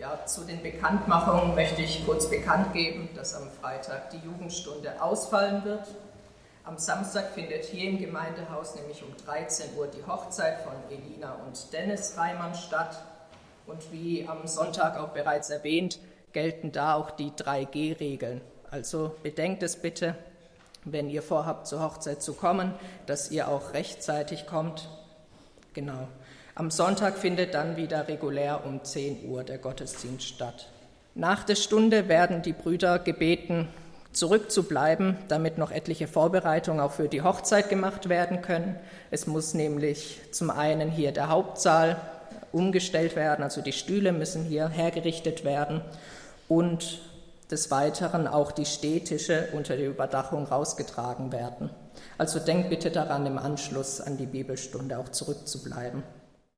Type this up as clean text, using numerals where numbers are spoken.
Ja, zu den Bekanntmachungen möchte ich kurz bekannt geben, dass am Freitag die Jugendstunde ausfallen wird. Am Samstag findet hier im Gemeindehaus nämlich um 13 Uhr die Hochzeit von Elina und Dennis Reimann statt. Und wie am Sonntag auch bereits erwähnt, gelten da auch die 3G-Regeln. Also bedenkt es bitte, wenn ihr vorhabt, zur Hochzeit zu kommen, dass ihr auch rechtzeitig kommt. Genau. Am Sonntag findet dann wieder regulär um 10 Uhr der Gottesdienst statt. Nach der Stunde werden die Brüder gebeten, zurückzubleiben, damit noch etliche Vorbereitungen auch für die Hochzeit gemacht werden können. Es muss nämlich zum einen hier der Hauptsaal umgestellt werden, also die Stühle müssen hier hergerichtet werden und des Weiteren auch die Stehtische unter der Überdachung rausgetragen werden. Also denkt bitte daran, im Anschluss an die Bibelstunde auch zurückzubleiben.